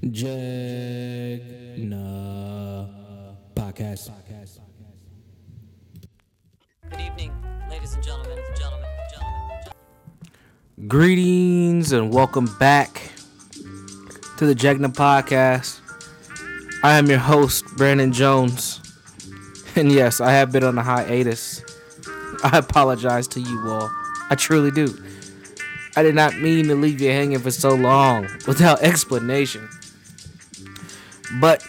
Jagna Podcast. Good evening, ladies and gentlemen. Greetings and welcome back to the Jagna Podcast. I am your host, Brandon Jones. And yes, I have been on a hiatus. I apologize to you all. I truly do. I did not mean to leave you hanging for so long without explanation. But,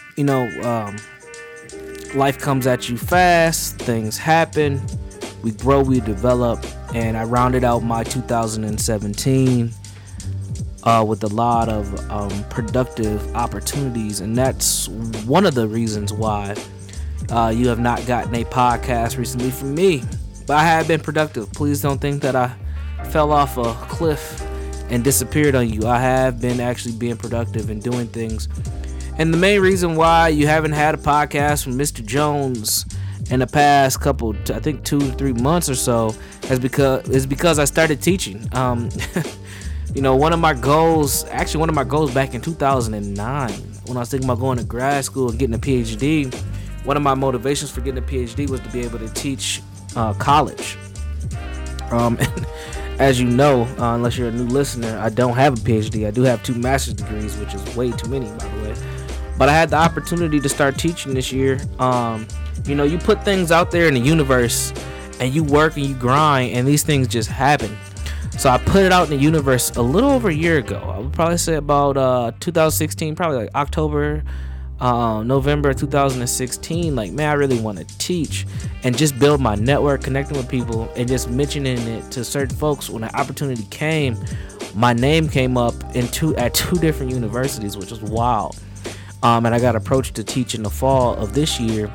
life comes at you fast. Things happen. We grow, we develop. And I rounded out my 2017 with a lot of productive opportunities. And that's one of the reasons why you have not gotten a podcast recently from me. But I have been productive. Please don't think that I fell off a cliff and disappeared on you. I have been actually being productive and doing things. And the main reason why you haven't had a podcast from Mr. Jones in the past couple, I think 2 or 3 months or so, is because I started teaching. One of my goals back in 2009, when I was thinking about going to grad school and getting a PhD, one of my motivations for getting a PhD was to be able to teach college. And as you know, unless you're a new listener, I don't have a PhD. I do have 2 master's degrees, which is way too many, by the way. But I had the opportunity to start teaching this year. You put things out there in the universe, and you work and you grind, and these things just happen. So I put it out in the universe a little over a year ago. I would probably say about 2016, probably like October, November 2016. Like, man, I really want to teach and just build my network, connecting with people, and just mentioning it to certain folks. When the opportunity came, my name came up at 2 different universities, which was wild. And I got approached to teach in the fall of this year,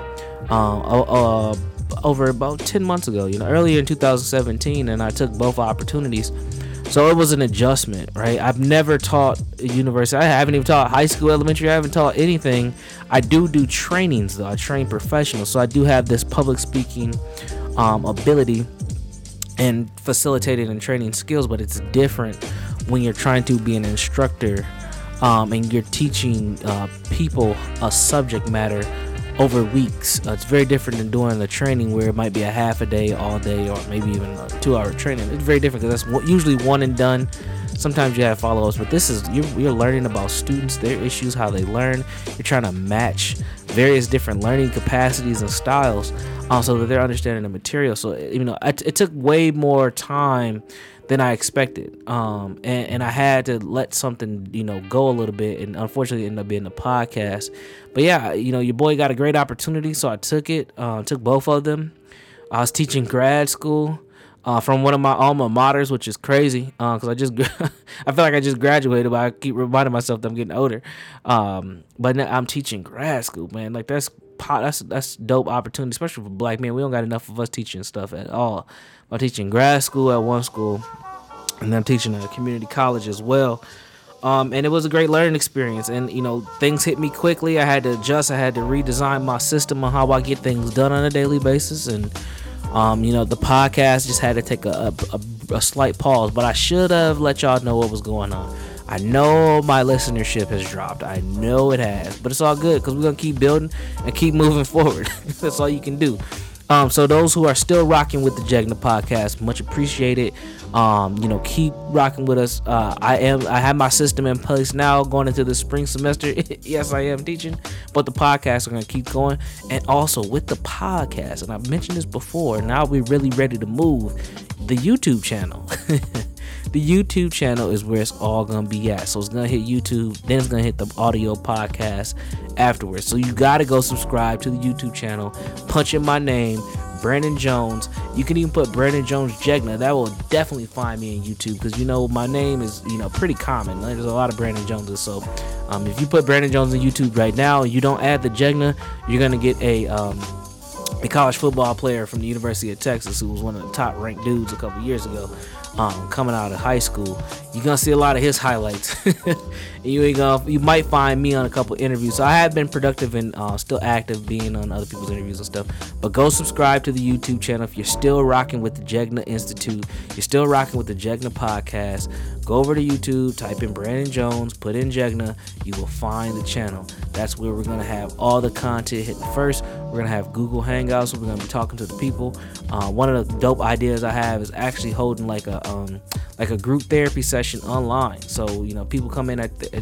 over about 10 months ago, earlier in 2017, and I took both opportunities. So it was an adjustment, right? I've never taught a university. I haven't even taught high school, elementary. I haven't taught anything. I do trainings, though. I train professionals. So I do have this public speaking ability and facilitating and training skills, but it's different when you're trying to be an instructor and you're teaching people a subject matter over weeks. It's very different than doing a training where it might be a half a day, all day, or maybe even a 2-hour training. It's very different because that's usually one and done. Sometimes you have follow-ups, but this is you're learning about students, their issues, how they learn. You're trying to match various different learning capacities and styles so that they're understanding the material. So it took way more time than I expected, and I had to let something go a little bit, and unfortunately it ended up being the podcast. But yeah, your boy got a great opportunity, so I took it. Took both of them. I was teaching grad school from one of my alma maters, which is crazy because I feel like I just graduated, but I keep reminding myself that I'm getting older. But now I'm teaching grad school, man. Like that's dope opportunity, especially for black men. We don't got enough of us teaching stuff at all. I'm teaching grad school at one school, and then I'm teaching at a community college as well. And it was a great learning experience. And, things hit me quickly. I had to adjust. I had to redesign my system on how I get things done on a daily basis. And, the podcast just had to take a slight pause. But I should have let y'all know what was going on. I know my listenership has dropped. I know it has. But it's all good because we're going to keep building and keep moving forward. That's all you can do. So those who are still rocking with the Jagna Podcast, much appreciated. Keep rocking with us. I have my system in place now going into the spring semester. Yes, I am teaching, but the podcast are going to keep going. And also with the podcast, and I've mentioned this before, now we're really ready to move the YouTube channel. The YouTube channel is where it's all going to be at. So it's going to hit YouTube, then it's going to hit the audio podcast afterwards. So you got to go subscribe to the YouTube channel, punch in my name, Brandon Jones. You can even put Brandon Jones Jagna. That will definitely find me in YouTube because my name is pretty common. There's a lot of Brandon Joneses. So if you put Brandon Jones on YouTube right now and you don't add the Jagna, you're going to get a college football player from the University of Texas who was one of the top ranked dudes a couple years ago. Coming out of high school, you're gonna see a lot of his highlights. You might find me on a couple interviews. So I have been productive and still active being on other people's interviews and stuff. But go subscribe to the YouTube channel if you're still rocking with the Jagna Institute. You're still rocking with the Jagna Podcast. go over to YouTube, type in Brandon Jones, put in Jegna, you will find the channel. That's where we're gonna have all the content hitting first. We're gonna have Google Hangouts, so we're gonna be talking to the people. One of the dope ideas I have is actually holding like a group therapy session online. So people come in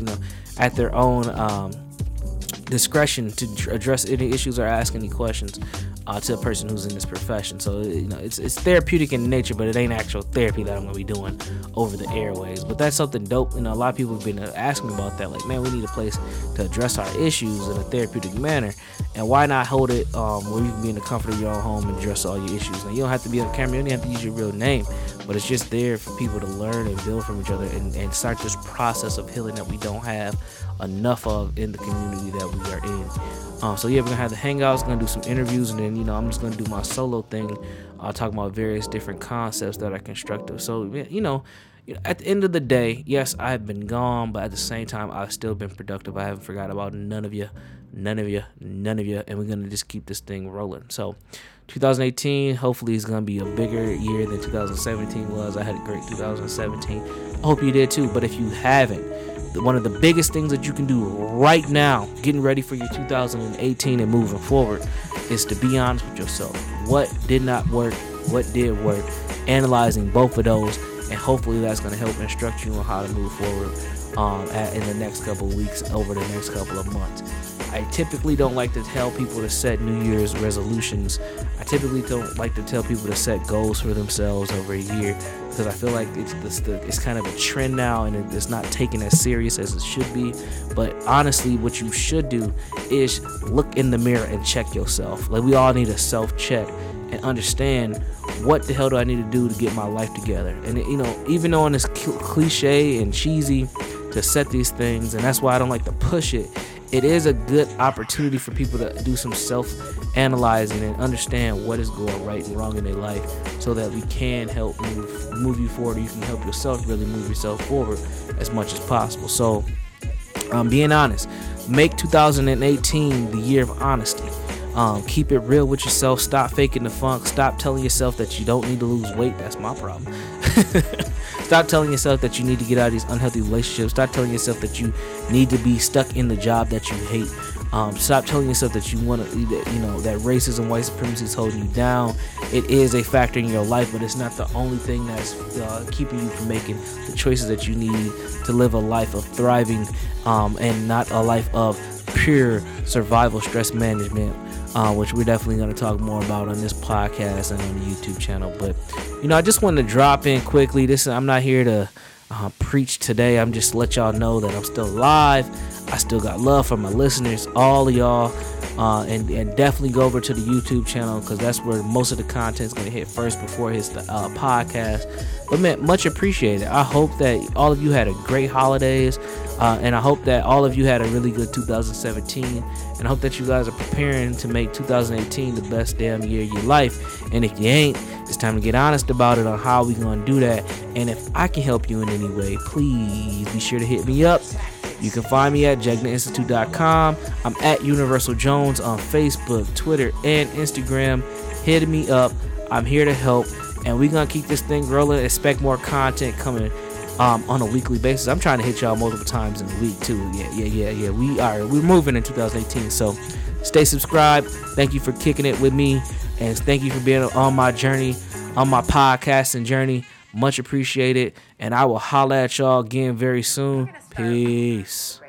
at their own discretion to address any issues or ask any questions to a person who's in this profession. So it's therapeutic in nature, but it ain't actual therapy that I'm gonna be doing over the airways. But that's something dope. A lot of people have been asking me about that. Like, man, we need a place to address our issues in a therapeutic manner, and why not hold it where you can be in the comfort of your own home and address all your issues. Now, you don't have to be on camera, you don't have to use your real name, but it's just there for people to learn and build from each other and start this process of healing that we don't have enough of in the community that we are in. So yeah, we're gonna have the hangouts, gonna do some interviews, and then I'm just gonna do my solo thing, talking about various different concepts that are constructive. So at the end of the day, yes, I've been gone, but at the same time, I've still been productive. I haven't forgot about none of you, and we're gonna just keep this thing rolling. So 2018 hopefully is gonna be a bigger year than 2017 was. I had a great 2017. I hope you did too. But if you haven't, one of the biggest things that you can do right now, getting ready for your 2018 and moving forward, is to be honest with yourself. What did not work? What did work? Analyzing both of those, and hopefully that's going to help instruct you on how to move forward in the next couple of weeks, over the next couple of months. I typically don't like to tell people to set New Year's resolutions. I typically don't like to tell people to set goals for themselves over a year, because I feel like it's kind of a trend now, and it's not taken as serious as it should be. But honestly, what you should do is look in the mirror and check yourself. Like, we all need a self-check and understand, what the hell do I need to do to get my life together? And even though it's cliche and cheesy to set these things, and that's why I don't like to push it, it is a good opportunity for people to do some self-analyzing and understand what is going right and wrong in their life, so that we can help move you forward. You can help yourself really move yourself forward as much as possible. So, being honest, make 2018 the year of honesty. Keep it real with yourself. Stop faking the funk. Stop telling yourself that you don't need to lose weight. That's my problem. Stop telling yourself that you need to get out of these unhealthy relationships. Stop telling yourself that you need to be stuck in the job that you hate. Stop telling yourself that you want to, that racism, white supremacy is holding you down. It is a factor in your life, but it's not the only thing that's keeping you from making the choices that you need to live a life of thriving, and not a life of pure survival stress management, which we're definitely going to talk more about on this podcast and on the YouTube channel. But I just wanted to drop in quickly. I'm not here to preach today. I'm just let y'all know that I'm still alive. I still got love for my listeners, all of y'all, and definitely go over to the YouTube channel, because that's where most of the content is going to hit first before it hits the podcast. But man, much appreciated. I hope that all of you had a great holidays, and I hope that all of you had a really good 2017, and I hope that you guys are preparing to make 2018 the best damn year of your life. And if you ain't, it's time to get honest about it on how we gonna do that. And if I can help you in any way, please be sure to hit me up. You can find me at jegnainstitute.com. I'm at Universal Jones on Facebook, Twitter, and Instagram. Hit me up. I'm here to help, and we're gonna keep this thing rolling. Expect more content coming on a weekly basis. I'm trying to hit y'all multiple times in the week too. Yeah. We're moving in 2018. So stay subscribed. Thank you for kicking it with me, and thank you for being on my journey, on my podcasting journey. Much appreciated, and I will holla at y'all again very soon. Peace.